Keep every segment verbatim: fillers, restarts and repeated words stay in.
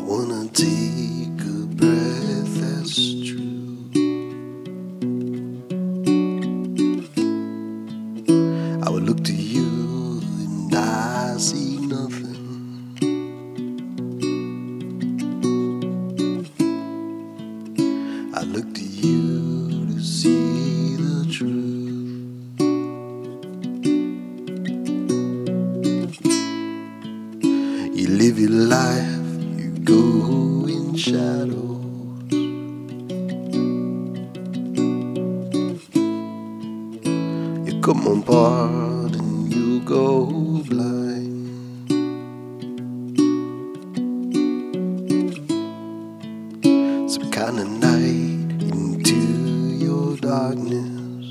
wanna take a breath, that's true. I would look to you and I see nothing. I look to you to see the truth. You live your life, you go in shadows. You come on board and you go blind. Some kind of night into your darkness.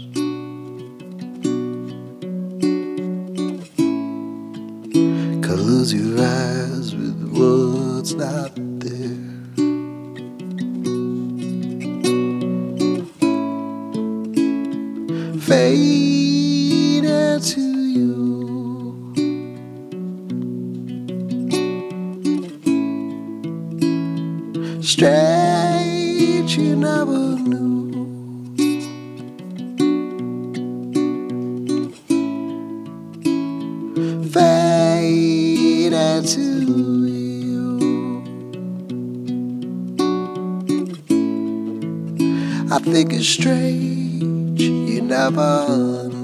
Colors your eyes with words not there. Fade into you. Strange you never knew. Fade into you. I think it's strange you never knew.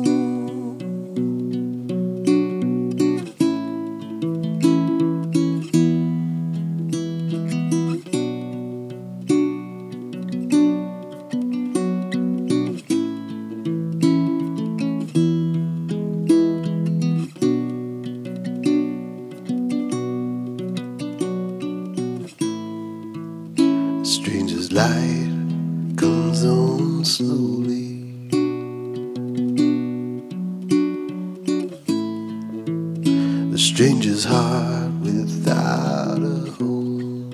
Stranger's light comes on slowly. The stranger's heart without a home.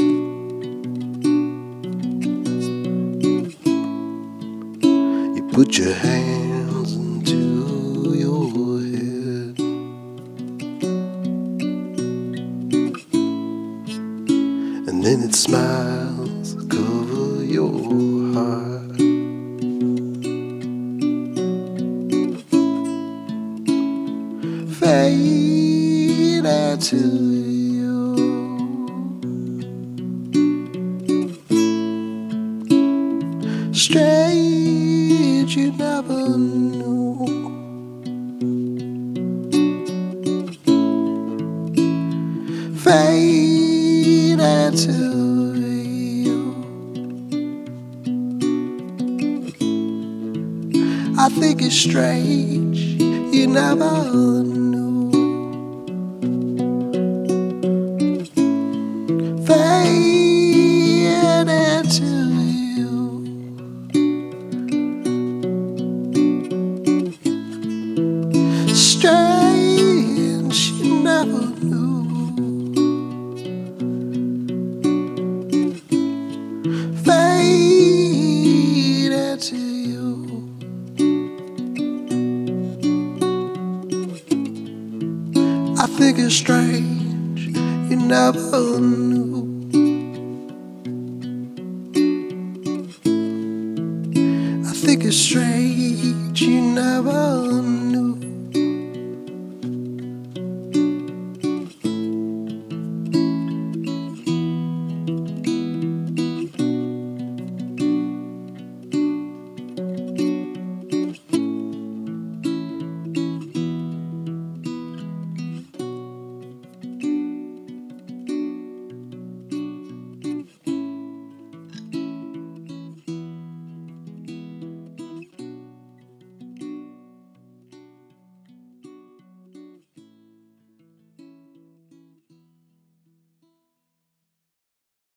You put your hands into your head, and then it smiles, cover your heart. Fade into you. Strange you never knew. Fade into you. I think it's strange you never knew. Fade into you. Strange you never knew. Fade into you. I think it's strange you never knew. I think it's strange